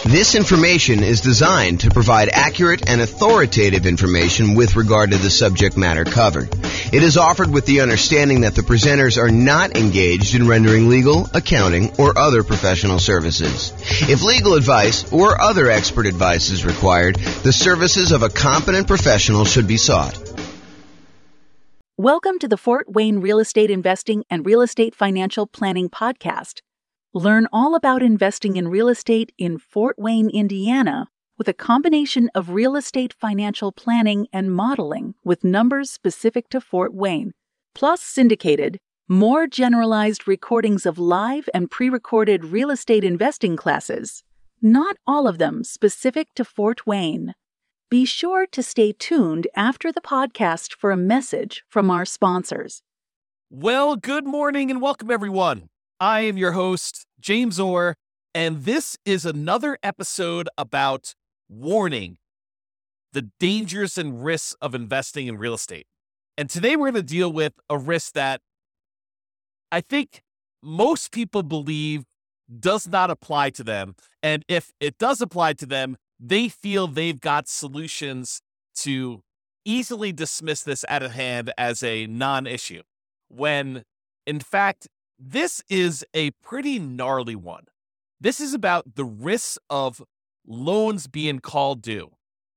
This information is designed to provide accurate and authoritative information with regard to the subject matter covered. It is offered with the understanding that the presenters are not engaged in rendering legal, accounting, or other professional services. If legal advice or other expert advice is required, the services of a competent professional should be sought. Welcome to the Fort Wayne Real Estate Investing and Real Estate Financial Planning Podcast. Learn all about investing in real estate in Fort Wayne, Indiana, with a combination of real estate financial planning and modeling with numbers specific to Fort Wayne, plus syndicated, more generalized recordings of live and pre-recorded real estate investing classes, not all of them specific to Fort Wayne. Be sure to stay tuned after the podcast for a message from our sponsors. Well, good morning and welcome, everyone. I am your host, James Orr, and this is another episode about warning the dangers and risks of investing in real estate. And today we're going to deal with a risk that I think most people believe does not apply to them. And if it does apply to them, they feel they've got solutions to easily dismiss this out of hand as a non-issue, when in fact, this is a pretty gnarly one. This is about the risks of loans being called due.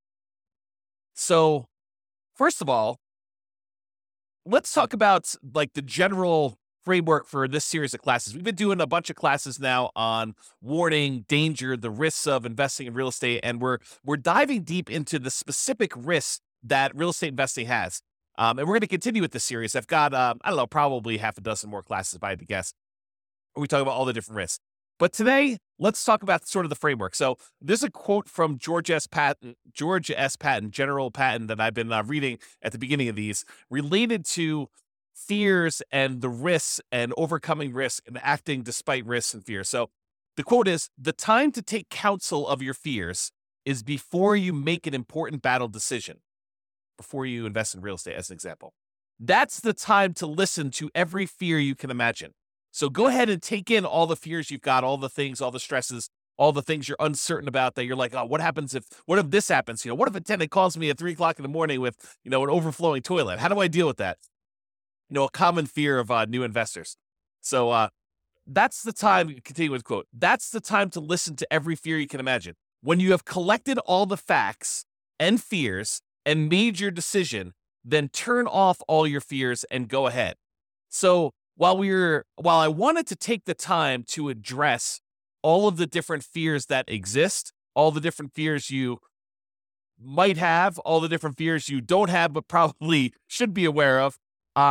So, first of all, let's talk about like the general framework for this series of classes. We've been doing a bunch of classes now on warning, danger, the risks of investing in real estate, and we're diving deep into the specific risks that real estate investing has. And we're going to continue with this series. I've got, probably half a dozen more classes, if I had to guess, where we talk about all the different risks. But today, let's talk about sort of the framework. So there's a quote from George S. Patton, General Patton, that I've been reading at the beginning of these, related to fears and the risks and overcoming risk and acting despite risks and fears. So the quote is, "The time to take counsel of your fears is before you make an important battle decision." Before you invest in real estate, as an example. That's the time to listen to every fear you can imagine. So go ahead and take in all the fears you've got, all the things, all the stresses, all the things you're uncertain about that you're like, oh, what if this happens? What if a tenant calls me at 3 o'clock in the morning with, an overflowing toilet? How do I deal with that? A common fear of new investors. So that's the time, continue with quote, "That's the time to listen to every fear you can imagine. When you have collected all the facts and fears and made your decision, then turn off all your fears and go ahead." So while I wanted to take the time to address all of the different fears that exist, all the different fears you might have, all the different fears you don't have but probably should be aware of,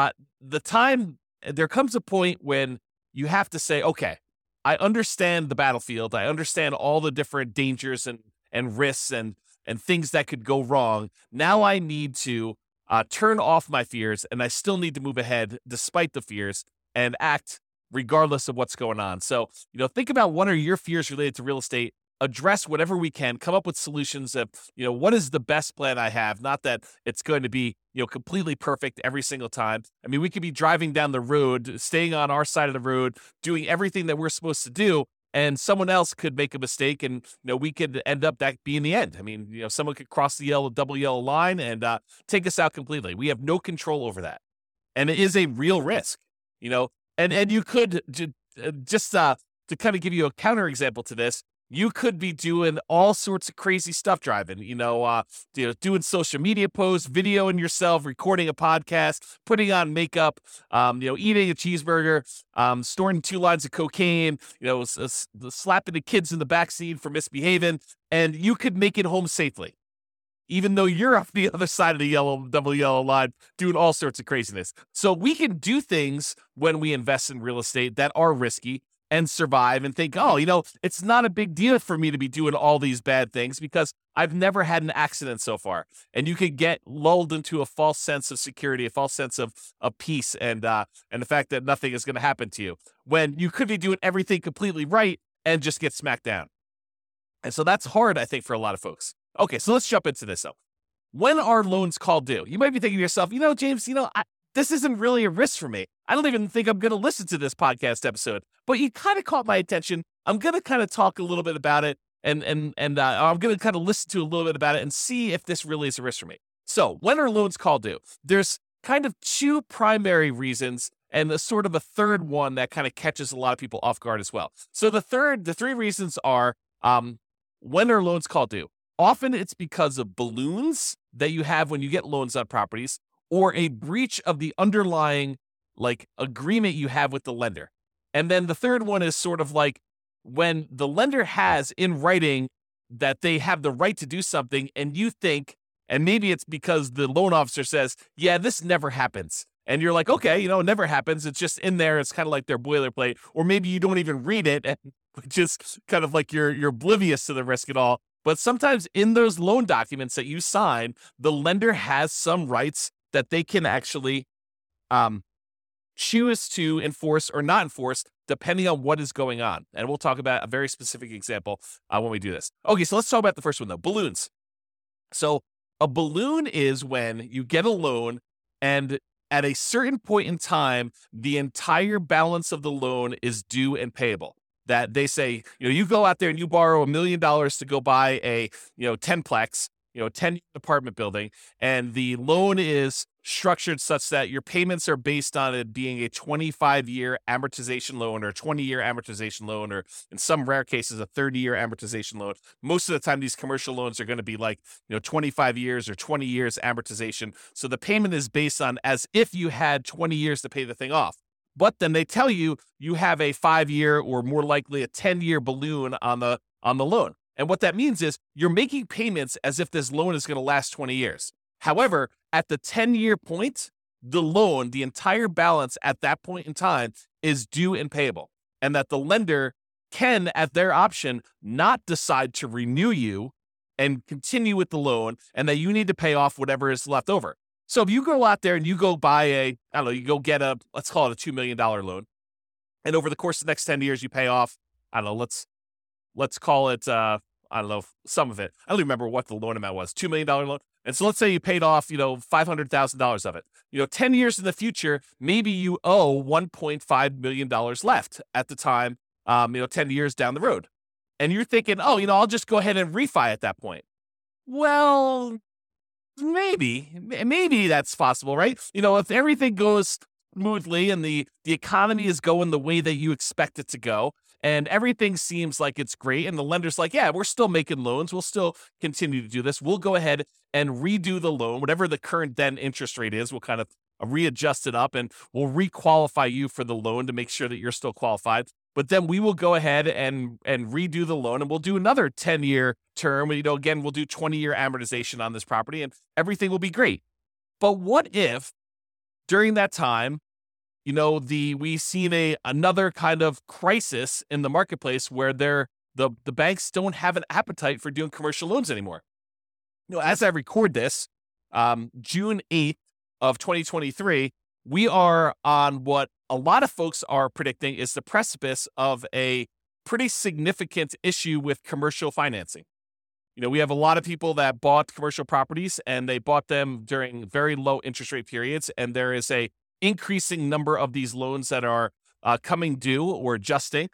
there comes a point when you have to say, okay, I understand the battlefield. I understand all the different dangers and risks and things that could go wrong. Now I need to turn off my fears, and I still need to move ahead despite the fears and act regardless of what's going on. So, think about what are your fears related to real estate, address whatever we can, come up with solutions of, what is the best plan I have? Not that it's going to be, completely perfect every single time. I mean, we could be driving down the road, staying on our side of the road, doing everything that we're supposed to do, and someone else could make a mistake, and we could end up that being the end. I mean, someone could cross the double yellow line and take us out completely. We have no control over that, and it is a real risk. And you could just to kind of give you a counterexample to this, you could be doing all sorts of crazy stuff driving. Doing social media posts, videoing yourself, recording a podcast, putting on makeup, eating a cheeseburger, storing 2 lines of cocaine, slapping the kids in the backseat for misbehaving, and you could make it home safely, even though you're off the other side of the double yellow line doing all sorts of craziness. So we can do things when we invest in real estate that are risky and survive and think, oh, it's not a big deal for me to be doing all these bad things because I've never had an accident so far. And you could get lulled into a false sense of security, a false sense of peace and the fact that nothing is going to happen to you when you could be doing everything completely right and just get smacked down. And so that's hard, I think, for a lot of folks. Okay, so let's jump into this though. When are loans called due? You might be thinking to yourself, James, this isn't really a risk for me. I don't even think I'm going to listen to this podcast episode, but you kind of caught my attention. I'm going to kind of talk a little bit about it and I'm going to kind of listen to a little bit about it and see if this really is a risk for me. So when are loans called due? There's kind of two primary reasons and a sort of a third one that kind of catches a lot of people off guard as well. So the three reasons are, when are loans called due? Often it's because of balloons that you have when you get loans on properties, or a breach of the underlying agreement you have with the lender. And then the third one is sort of like when the lender has in writing that they have the right to do something, and you think, and maybe it's because the loan officer says, yeah, this never happens. And you're like, okay, it never happens. It's just in there. It's kind of like their boilerplate. Or maybe you don't even read it, and just kind of like you're oblivious to the risk at all. But sometimes in those loan documents that you sign, the lender has some rights that they can actually choose to enforce or not enforce, depending on what is going on. And we'll talk about a very specific example when we do this. Okay, so let's talk about the first one, though, balloons. So a balloon is when you get a loan and at a certain point in time, the entire balance of the loan is due and payable. That they say, you go out there and you borrow $1 million to go buy a, 10-plex, 10 apartment building, and the loan is structured such that your payments are based on it being a 25-year amortization loan or 20-year amortization loan, or in some rare cases, a 30-year amortization loan. Most of the time, these commercial loans are going to be 25 years or 20 years amortization. So the payment is based on as if you had 20 years to pay the thing off. But then they tell you have a 5-year or more likely a 10-year balloon on the loan. And what that means is you're making payments as if this loan is going to last 20 years. However, at the 10-year point, the loan, the entire balance at that point in time is due and payable. And that the lender can, at their option, not decide to renew you and continue with the loan, and that you need to pay off whatever is left over. So if you go out there and you go buy you go get let's call it a $2 million loan. And over the course of the next 10 years, you pay off, let's call it, some of it. I don't even remember what the loan amount was, $2 million loan. And so let's say you paid off, $500,000 of it. 10 years in the future, maybe you owe $1.5 million left at the time, 10 years down the road. And you're thinking, I'll just go ahead and refi at that point. Well, maybe that's possible, right? If everything goes smoothly and the economy is going the way that you expect it to go, and everything seems like it's great, and the lender's like, yeah, we're still making loans. We'll still continue to do this. We'll go ahead and redo the loan. Whatever the current then interest rate is, we'll kind of readjust it up, and we'll requalify you for the loan to make sure that you're still qualified. But then we will go ahead and redo the loan, and we'll do another 10-year term. Again, we'll do 20-year amortization on this property, and everything will be great. But what if during that time, we've seen another kind of crisis in the marketplace where the banks don't have an appetite for doing commercial loans anymore. As I record this, June 8th of 2023, we are on what a lot of folks are predicting is the precipice of a pretty significant issue with commercial financing. We have a lot of people that bought commercial properties, and they bought them during very low interest rate periods, and there is a increasing number of these loans that are coming due or adjusting.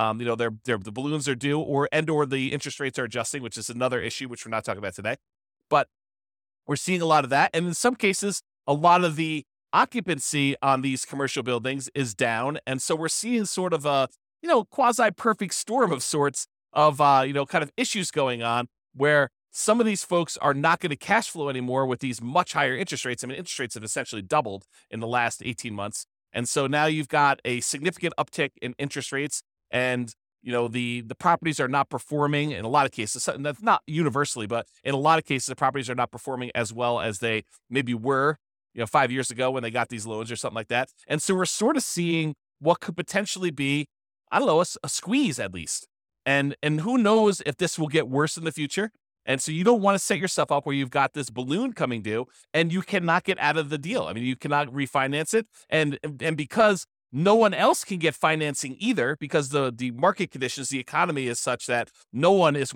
The balloons are due, or the interest rates are adjusting, which is another issue which we're not talking about today. But we're seeing a lot of that, and in some cases, a lot of the occupancy on these commercial buildings is down, and so we're seeing sort of a quasi-perfect storm of sorts of kind of issues going on where some of these folks are not going to cash flow anymore with these much higher interest rates. I mean, interest rates have essentially doubled in the last 18 months. And so now you've got a significant uptick in interest rates, and, the properties are not performing in a lot of cases. That's not universally, but in a lot of cases, the properties are not performing as well as they maybe were, 5 years ago when they got these loans or something like that. And so we're sort of seeing what could potentially be, a squeeze at least. And who knows if this will get worse in the future. And so you don't want to set yourself up where you've got this balloon coming due and you cannot get out of the deal. I mean, you cannot refinance it. And because no one else can get financing either, because the market conditions, the economy is such that no banks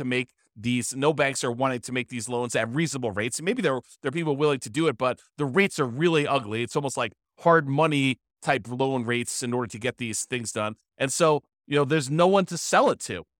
are wanting to make these loans at reasonable rates. And maybe there are people willing to do it, but the rates are really ugly. It's almost like hard money type loan rates in order to get these things done. And so, there's no one to sell it to.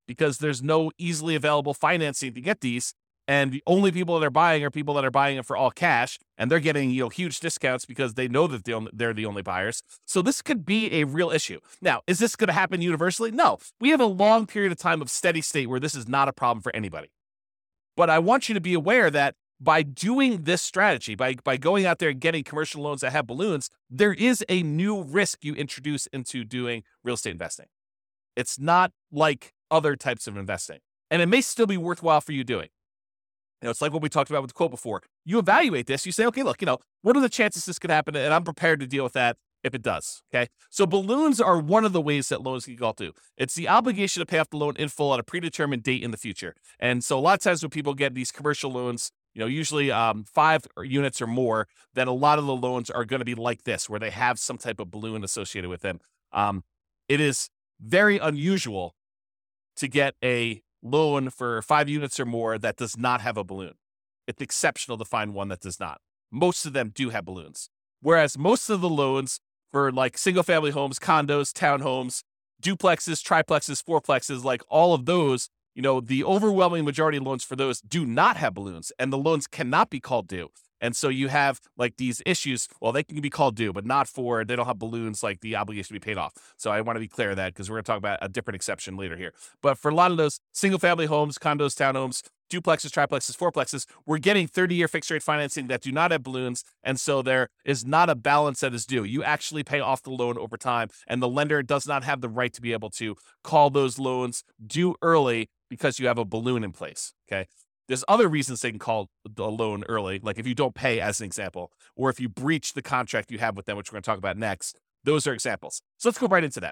because there's no easily available financing to get these. And the only people that are buying are people that are buying it for all cash, and they're getting huge discounts because they know that they're the only buyers. So this could be a real issue. Now, is this going to happen universally? No. We have a long period of time of steady state where this is not a problem for anybody. But I want you to be aware that by doing this strategy, by going out there and getting commercial loans that have balloons, there is a new risk you introduce into doing real estate investing. It's not like other types of investing, and it may still be worthwhile for you doing. It's like what we talked about with the quote before. You evaluate this. You say, okay, look, what are the chances this could happen? And I'm prepared to deal with that if it does. Okay. So balloons are one of the ways that loans can go to. It's the obligation to pay off the loan in full at a predetermined date in the future. And so a lot of times when people get these commercial loans, usually 5 units or more, then a lot of the loans are going to be like this, where they have some type of balloon associated with them. It is very unusual to get a loan for 5 units or more that does not have a balloon. It's exceptional to find one that does not. Most of them do have balloons. Whereas most of the loans for like single family homes, condos, townhomes, duplexes, triplexes, fourplexes, like all of those, the overwhelming majority of loans for those do not have balloons, and the loans cannot be called due. And so you have like these issues. Well, they can be called due, but not they don't have balloons, like the obligation to be paid off. So I want to be clear of that, because we're going to talk about a different exception later here. But for a lot of those single family homes, condos, townhomes, duplexes, triplexes, fourplexes, we're getting 30-year fixed rate financing that do not have balloons. And so there is not a balance that is due. You actually pay off the loan over time, and the lender does not have the right to be able to call those loans due early because you have a balloon in place. Okay. There's other reasons they can call a loan early, like if you don't pay, as an example, or if you breach the contract you have with them, which we're going to talk about next. Those are examples. So let's go right into that.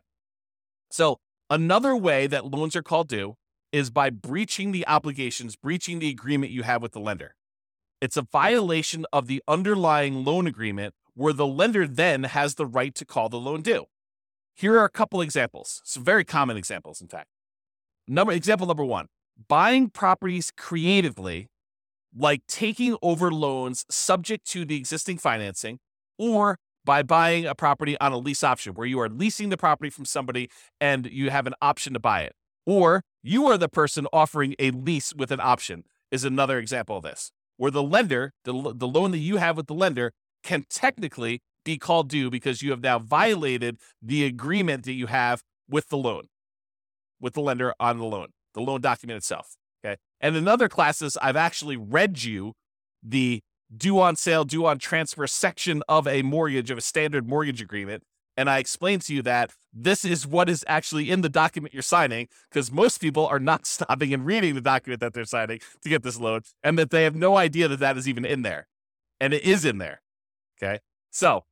So another way that loans are called due is by breaching the obligations, breaching the agreement you have with the lender. It's a violation of the underlying loan agreement where the lender then has the right to call the loan due. Here are a couple examples, some very common examples, in fact. Example number 1. Buying properties creatively, like taking over loans subject to the existing financing, or by buying a property on a lease option where you are leasing the property from somebody and you have an option to buy it. Or you are the person offering a lease with an option is another example of this, where the lender, the loan that you have with the lender can technically be called due because you have now violated the agreement that you have with the loan, with the lender on the loan document itself. Okay. And in other classes, I've actually read you the due on sale, due on transfer section of a mortgage, of a standard mortgage agreement. And I explained to you that this is what is actually in the document you're signing, because most people are not stopping and reading the document that they're signing to get this loan, and that they have no idea that that is even in there. And it is in there. Okay. So,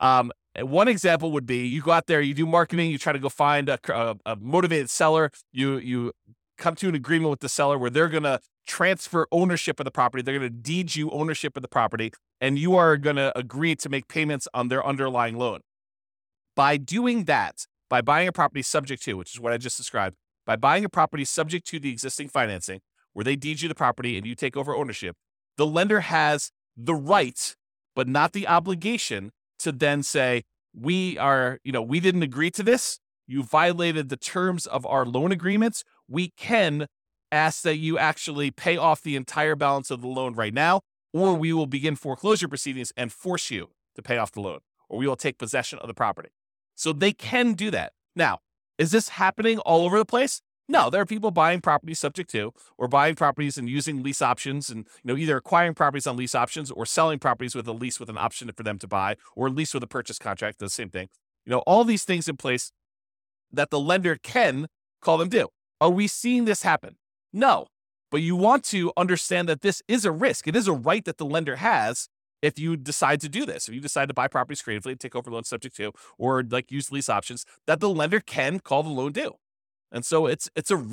one example would be you go out there, you do marketing, you try to go find a motivated seller, you come to an agreement with the seller where they're going to transfer ownership of the property. They're going to deed you ownership of the property, and you are going to agree to make payments on their underlying loan. By doing that, by buying a property subject to, which is what I just described, by buying a property subject to the existing financing, where they deed you the property and you take over ownership, the lender has the right, but not the obligation, to then say, we didn't agree to this. You violated the terms of our loan agreements. We can ask that you actually pay off the entire balance of the loan right now, or we will begin foreclosure proceedings and force you to pay off the loan, or we will take possession of the property. So they can do that. Now, is this happening all over the place? No, there are people buying properties subject to, or buying properties and using lease options, and either acquiring properties on lease options or selling properties with a lease with an option for them to buy, or a lease with a purchase contract, the same thing. All these things in place that the lender can call them due. Are we seeing this happen? No, but you want to understand that this is a risk. It is a right that the lender has if you decide to do this. If you decide to buy properties creatively, take over loans subject to, or like use lease options, that the lender can call the loan due. And so it's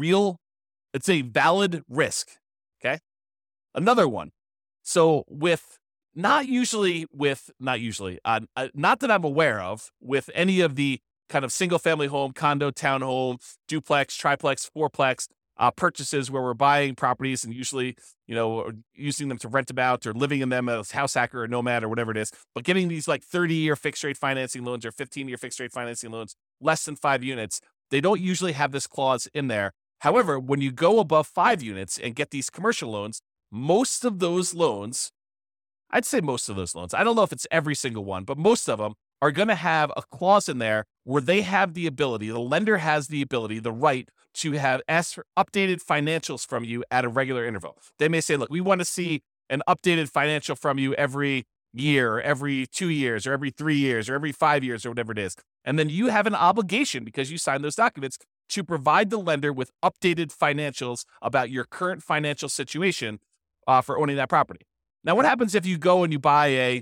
a valid risk. Okay. Another one. So not that I'm aware of, with any of the kind of single family home, condo, townhome, duplex, triplex, fourplex purchases where we're buying properties and usually, using them to rent them out or living in them as house hacker or nomad or whatever it is, but getting these like 30-year fixed rate financing loans or 15-year fixed rate financing loans, less than 5 units, they don't usually have this clause in there However, when you go above 5 units and get these commercial loans, most of those loans, I'd say most of those loans, I don't know if it's every single one, but most of them are going to have a clause in there where they have the ability, the lender has the ability, the right to have ask for updated financials from you at a regular interval. They may say, look, we want to see an updated financial from you every year, or every 2 years, or every 3 years, or every 5 years, or whatever it is. And then you have an obligation, because you signed those documents, to provide the lender with updated financials about your current financial situation for owning that property. Now, what happens if you go and you buy a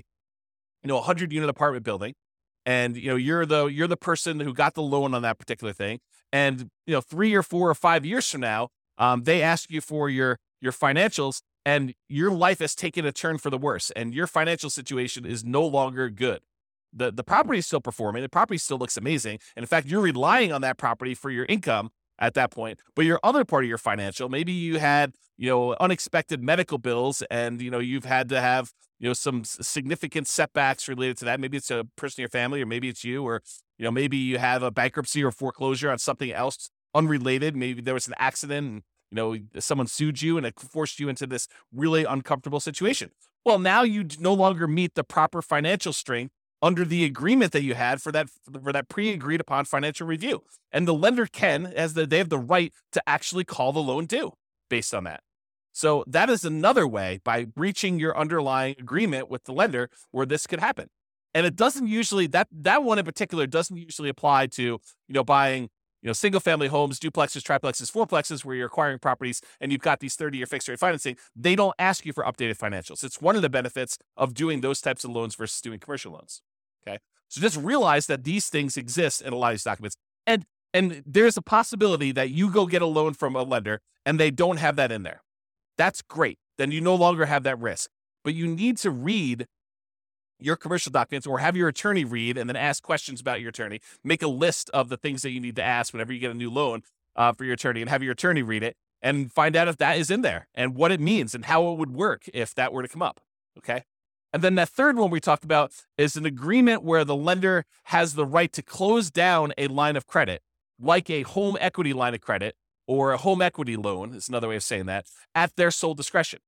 100-unit apartment building, and you're the person who got the loan on that particular thing, and 3 or 4 or 5 years from now, they ask you for your financials, and your life has taken a turn for the worse, and your financial situation is no longer good. The property is still performing. The property still looks amazing. And in fact, you're relying on that property for your income at that point. But your other part of your financial, maybe you had, unexpected medical bills, and, you've had to have, some significant setbacks related to that. Maybe it's a person in your family, or maybe it's you, or, maybe you have a bankruptcy or foreclosure on something else unrelated. Maybe there was an accident and, someone sued you and it forced you into this really uncomfortable situation. Well, now you no longer meet the proper financial strength under the agreement that you had for that pre-agreed upon financial review. And the lender they have the right to actually call the loan due based on that. So that is another way, by breaching your underlying agreement with the lender, where this could happen. And it doesn't usually, that one in particular doesn't usually apply to, buying, single family homes, duplexes, triplexes, fourplexes, where you're acquiring properties and you've got these 30-year fixed rate financing. They don't ask you for updated financials. It's one of the benefits of doing those types of loans versus doing commercial loans. Okay. So just realize that these things exist in a lot of these documents. And there's a possibility that you go get a loan from a lender and they don't have that in there. That's great. Then you no longer have that risk. But you need to read your commercial documents, or have your attorney read and then ask questions about your attorney. Make a list of the things that you need to ask whenever you get a new loan for your attorney, and have your attorney read it and find out if that is in there and what it means and how it would work if that were to come up. Okay. And then that third one we talked about is an agreement where the lender has the right to close down a line of credit, like a home equity line of credit or a home equity loan, is another way of saying that, at their sole discretion.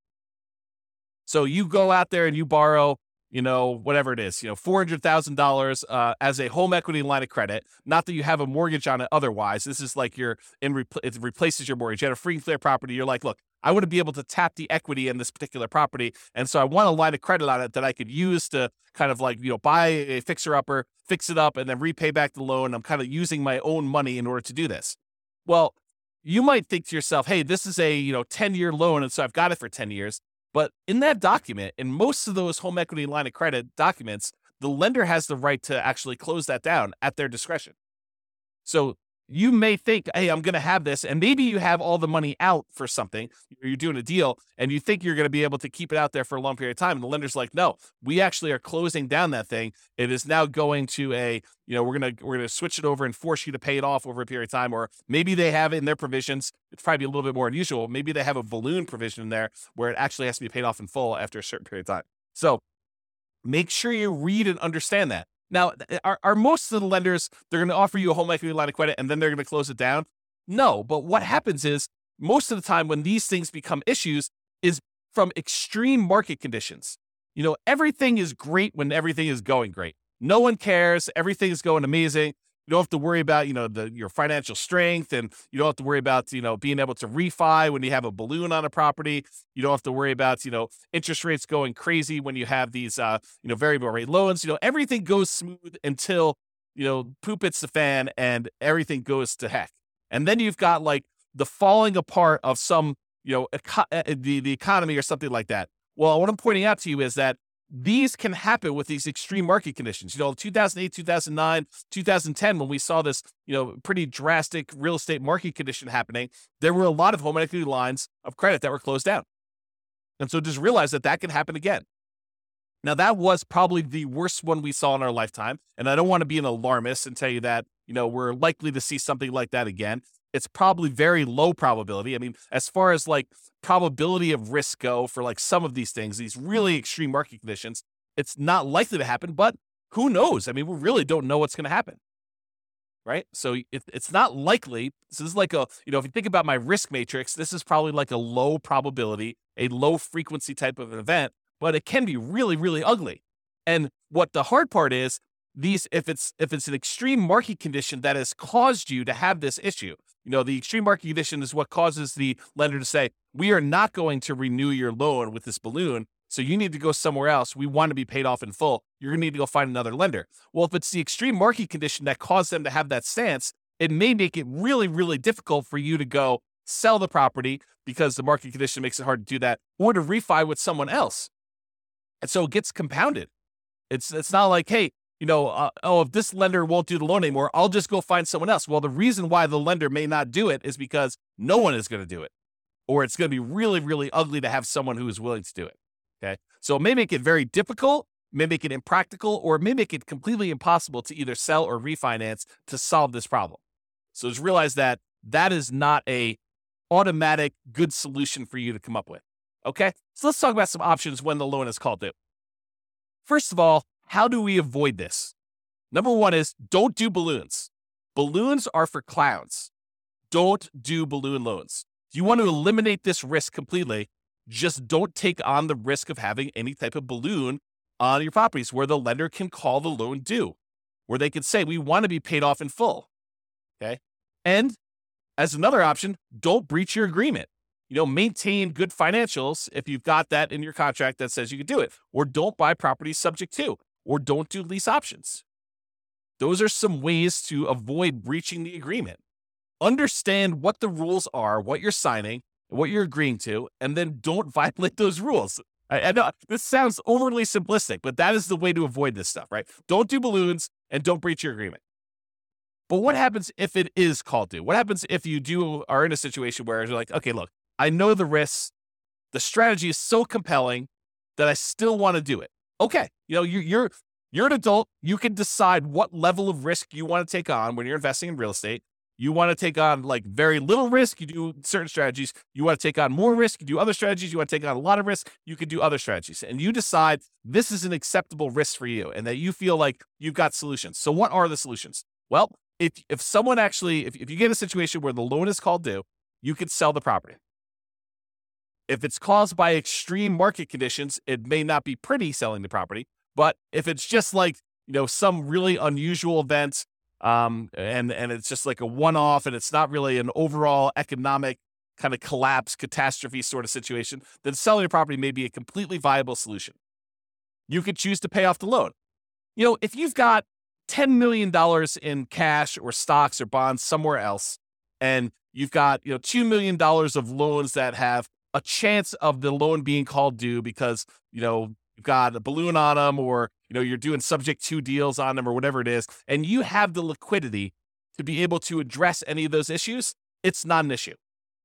So you go out there and you borrow, whatever it is, $400,000 as a home equity line of credit. Not that you have a mortgage on it otherwise. This is like it replaces your mortgage. You had a free and clear property. You're like, look, I want to be able to tap the equity in this particular property. And so I want a line of credit on it that I could use to kind of like, buy a fixer-upper, fix it up, and then repay back the loan. I'm kind of using my own money in order to do this. Well, you might think to yourself, hey, this is a 10-year loan, and so I've got it for 10 years. But in that document, in most of those home equity line of credit documents, the lender has the right to actually close that down at their discretion. So you may think, hey, I'm going to have this, and maybe you have all the money out for something, you're doing a deal, and you think you're going to be able to keep it out there for a long period of time. And the lender's like, no, we actually are closing down that thing. It is now going to we're going to switch it over and force you to pay it off over a period of time. Or maybe they have it in their provisions. It's probably a little bit more unusual. Maybe they have a balloon provision in there where it actually has to be paid off in full after a certain period of time. So make sure you read and understand that. Now, are most of the lenders, they're going to offer you a home equity line of credit and then they're going to close it down? No, but what happens is most of the time when these things become issues is from extreme market conditions. Everything is great when everything is going great. No one cares. Everything is going amazing. You don't have to worry about, your financial strength, and you don't have to worry about, being able to refi when you have a balloon on a property. You don't have to worry about, interest rates going crazy when you have these, variable rate loans. Everything goes smooth until, poop hits the fan and everything goes to heck. And then you've got like the falling apart of some, the economy or something like that. Well, what I'm pointing out to you is that these can happen with these extreme market conditions. 2008, 2009, 2010, when we saw this, pretty drastic real estate market condition happening, there were a lot of home equity lines of credit that were closed down. And so just realize that can happen again. Now, that was probably the worst one we saw in our lifetime. And I don't want to be an alarmist and tell you that, we're likely to see something like that again. It's probably very low probability. I mean, as far as like probability of risk go for like some of these things, these really extreme market conditions, it's not likely to happen, but who knows? I mean, we really don't know what's going to happen. right? So it's not likely. This is like if you think about my risk matrix, this is probably like a low probability, a low frequency type of event, but it can be really, really ugly. And what the hard part is, if it's an extreme market condition that has caused you to have this issue, the extreme market condition is what causes the lender to say, we are not going to renew your loan with this balloon, so you need to go somewhere else. We want to be paid off in full. You're going to need to go find another lender. Well, if it's the extreme market condition that caused them to have that stance, it may make it really, really difficult for you to go sell the property because the market condition makes it hard to do that, or to refi with someone else. And so it gets compounded. It's not like, hey, if this lender won't do the loan anymore, I'll just go find someone else. Well, the reason why the lender may not do it is because no one is going to do it, or it's going to be really, really ugly to have someone who is willing to do it. Okay. So it may make it very difficult, may make it impractical, or it may make it completely impossible to either sell or refinance to solve this problem. So just realize that is not a automatic good solution for you to come up with. Okay. So let's talk about some options when the loan is called due. First of all, how do we avoid this? Number one is don't do balloons. Balloons are for clowns. Don't do balloon loans. If you want to eliminate this risk completely, just don't take on the risk of having any type of balloon on your properties where the lender can call the loan due, where they can say, we want to be paid off in full. Okay. And as another option, don't breach your agreement. Maintain good financials if you've got that in your contract that says you can do it, or don't buy properties subject to, or don't do lease options. Those are some ways to avoid breaching the agreement. Understand what the rules are, what you're signing, what you're agreeing to, and then don't violate those rules. I know this sounds overly simplistic, but that is the way to avoid this stuff, right? Don't do balloons and don't breach your agreement. But what happens if it is called due? What happens if you are in a situation where you're like, okay, look, I know the risks. The strategy is so compelling that I still want to do it. Okay, you're an adult. You can decide what level of risk you want to take on when you're investing in real estate. You want to take on like very little risk, you do certain strategies. You want to take on more risk, you do other strategies. You want to take on a lot of risk, you can do other strategies. And you decide this is an acceptable risk for you and that you feel like you've got solutions. So what are the solutions? Well, if someone actually, if you get a situation where the loan is called due, you could sell the property. If it's caused by extreme market conditions, it may not be pretty selling the property. But if it's just like, some really unusual event, and it's just like a one-off and it's not really an overall economic kind of collapse, catastrophe sort of situation, then selling the property may be a completely viable solution. You could choose to pay off the loan. If you've got $10 million in cash or stocks or bonds somewhere else, and you've got, $2 million of loans that have a chance of the loan being called due because, you've got a balloon on them, or, you're doing subject to deals on them, or whatever it is, and you have the liquidity to be able to address any of those issues, it's not an issue.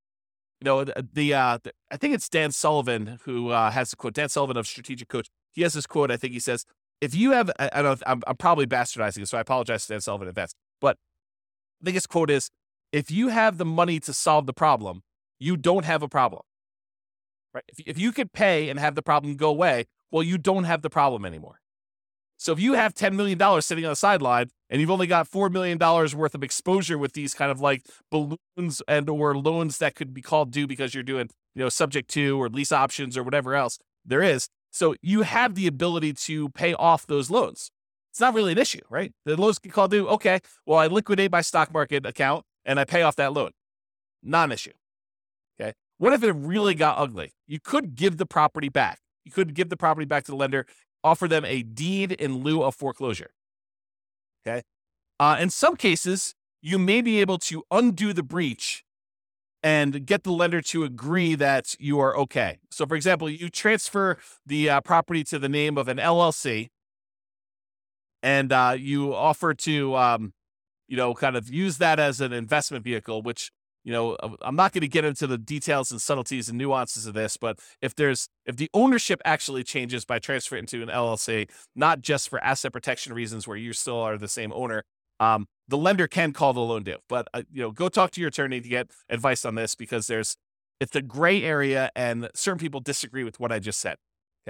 I think it's Dan Sullivan who has the quote, Dan Sullivan of Strategic Coach. He has this quote, I think he says, if you have, I don't know, I'm probably bastardizing it, so I apologize to Dan Sullivan in advance, but I think his quote is, if you have the money to solve the problem, you don't have a problem. Right? If you could pay and have the problem go away, well, you don't have the problem anymore. So if you have $10 million sitting on the sideline and you've only got $4 million worth of exposure with these kind of like balloons and or loans that could be called due because you're doing, subject to or lease options or whatever else there is. So you have the ability to pay off those loans. It's not really an issue, right? The loans get called due. Okay, well, I liquidate my stock market account and I pay off that loan. Not an issue. Okay. What if it really got ugly? You could give the property back. You could give the property back to the lender, offer them a deed in lieu of foreclosure. Okay. In some cases, you may be able to undo the breach and get the lender to agree that you are okay. So, for example, you transfer the property to the name of an LLC, and you offer to, kind of use that as an investment vehicle, which, I'm not going to get into the details and subtleties and nuances of this, but if the ownership actually changes by transferring into an LLC, not just for asset protection reasons where you still are the same owner, the lender can call the loan due. But, go talk to your attorney to get advice on this, because it's a gray area and certain people disagree with what I just said. Okay.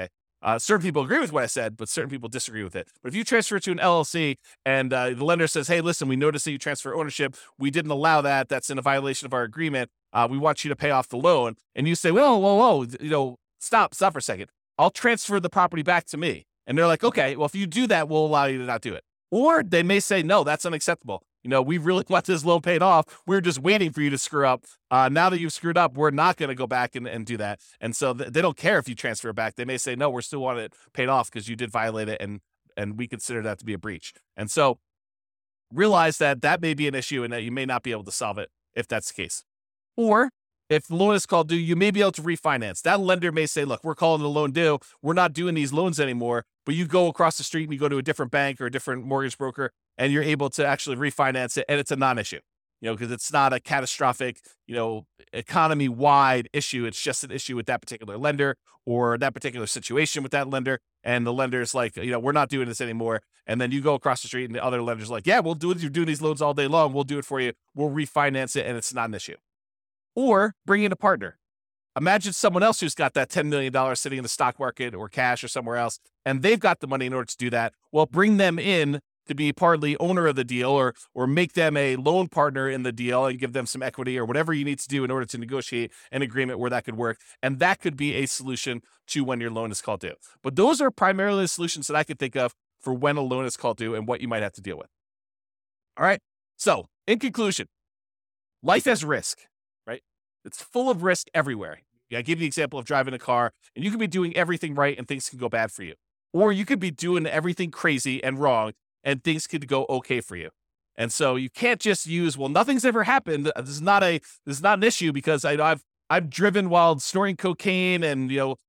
Certain people agree with what I said, but certain people disagree with it. But if you transfer it to an LLC and the lender says, hey, listen, we noticed that you transfer ownership. We didn't allow that. That's in a violation of our agreement. We want you to pay off the loan. And you say, whoa, stop for a second. I'll transfer the property back to me. And they're like, okay, well, if you do that, we'll allow you to not do it. Or they may say, no, that's unacceptable. We really want this loan paid off. We're just waiting for you to screw up. Now that you've screwed up, we're not going to go back and do that. And so they don't care if you transfer it back. They may say, no, we're still wanting it paid off because you did violate it, and we consider that to be a breach. And so realize that may be an issue and that you may not be able to solve it if that's the case. Or if the loan is called due, you may be able to refinance. That lender may say, look, we're calling the loan due. We're not doing these loans anymore. But you go across the street and you go to a different bank or a different mortgage broker, and you're able to actually refinance it. And it's a non-issue, because it's not a catastrophic, economy-wide issue. It's just an issue with that particular lender or that particular situation with that lender. And the lender's like, we're not doing this anymore. And then you go across the street and the other lender's like, yeah, we'll do it. You're doing these loans all day long. We'll do it for you. We'll refinance it. And it's not an issue. Or bring in a partner. Imagine someone else who's got that $10 million sitting in the stock market or cash or somewhere else, and they've got the money in order to do that. Well, bring them in to be partly owner of the deal or make them a loan partner in the deal and give them some equity or whatever you need to do in order to negotiate an agreement where that could work. And that could be a solution to when your loan is called due. But those are primarily the solutions that I could think of for when a loan is called due and what you might have to deal with. All right. So in conclusion, life has risk. It's full of risk everywhere. I give you the example of driving a car, and you could be doing everything right and things can go bad for you. Or you could be doing everything crazy and wrong and things could go okay for you. And so you can't just use, well, nothing's ever happened. This is not an issue because I've driven while snorting cocaine and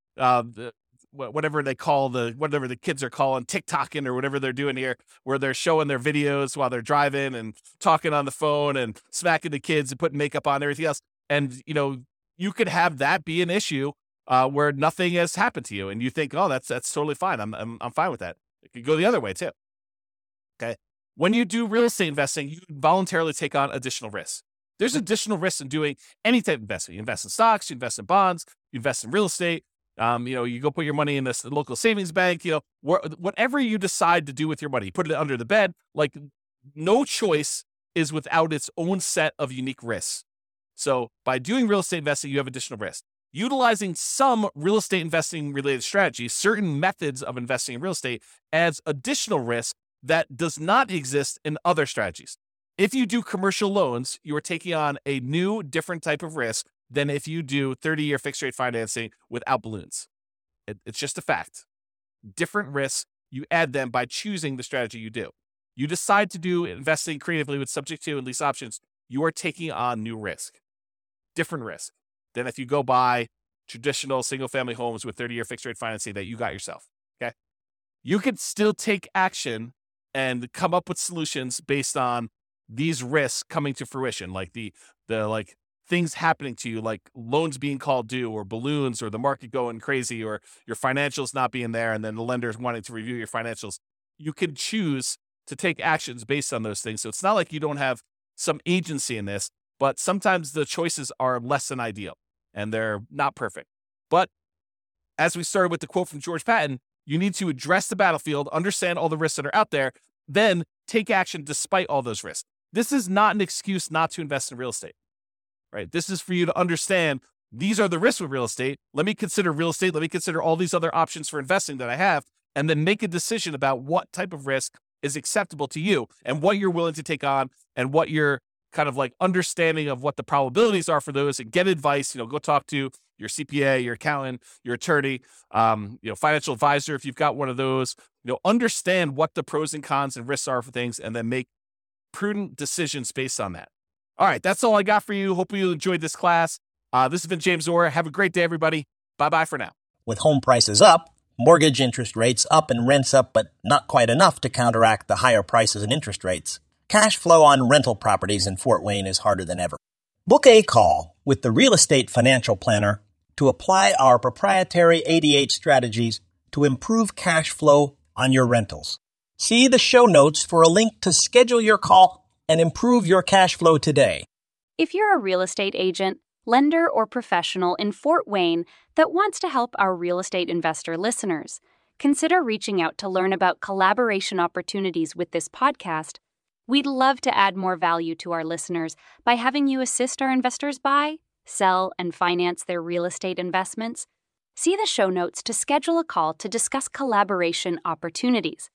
whatever the kids are calling TikToking or whatever they're doing here, where they're showing their videos while they're driving and talking on the phone and smacking the kids and putting makeup on and everything else. And, you could have that be an issue where nothing has happened to you. And you think, oh, that's totally fine. I'm fine with that. It could go the other way too. Okay. When you do real estate investing, you voluntarily take on additional risks. There's additional risks in doing any type of investment. You invest in stocks, you invest in bonds, you invest in real estate. You go put your money in this local savings bank, whatever you decide to do with your money, put it under the bed. Like no choice is without its own set of unique risks. So by doing real estate investing, you have additional risk. Utilizing some real estate investing related strategies, certain methods of investing in real estate adds additional risk that does not exist in other strategies. If you do commercial loans, you are taking on a new, different type of risk than if you do 30-year fixed rate financing without balloons. It's just a fact. Different risks, you add them by choosing the strategy you do. You decide to do investing creatively with subject to and lease options, you are taking on new risk. Different risk than if you go buy traditional single-family homes with 30-year fixed-rate financing that you got yourself, okay? You can still take action and come up with solutions based on these risks coming to fruition, like the things happening to you, like loans being called due or balloons or the market going crazy or your financials not being there and then the lenders wanting to review your financials. You can choose to take actions based on those things. So it's not like you don't have some agency in this. But sometimes the choices are less than ideal and they're not perfect. But as we started with the quote from George Patton, you need to address the battlefield, understand all the risks that are out there, then take action despite all those risks. This is not an excuse not to invest in real estate, right? This is for you to understand these are the risks with real estate. Let me consider real estate. Let me consider all these other options for investing that I have, and then make a decision about what type of risk is acceptable to you and what you're willing to take on and what you're kind of like understanding of what the probabilities are for those, and get advice. Go talk to your CPA, your accountant, your attorney, financial advisor if you've got one of those. Understand what the pros and cons and risks are for things, and then make prudent decisions based on that. All right, that's all I got for you. Hope you enjoyed this class. This has been James Orr. Have a great day, everybody. Bye-bye for now. With home prices up, mortgage interest rates up, and rents up, but not quite enough to counteract the higher prices and interest rates, cash flow on rental properties in Fort Wayne is harder than ever. Book a call with the Real Estate Financial Planner to apply our proprietary 88 strategies to improve cash flow on your rentals. See the show notes for a link to schedule your call and improve your cash flow today. If you're a real estate agent lender or professional in Fort Wayne that wants to help our real estate investor listeners. Consider reaching out to learn about collaboration opportunities with this podcast. We'd love to add more value to our listeners by having you assist our investors buy, sell, and finance their real estate investments. See the show notes to schedule a call to discuss collaboration opportunities.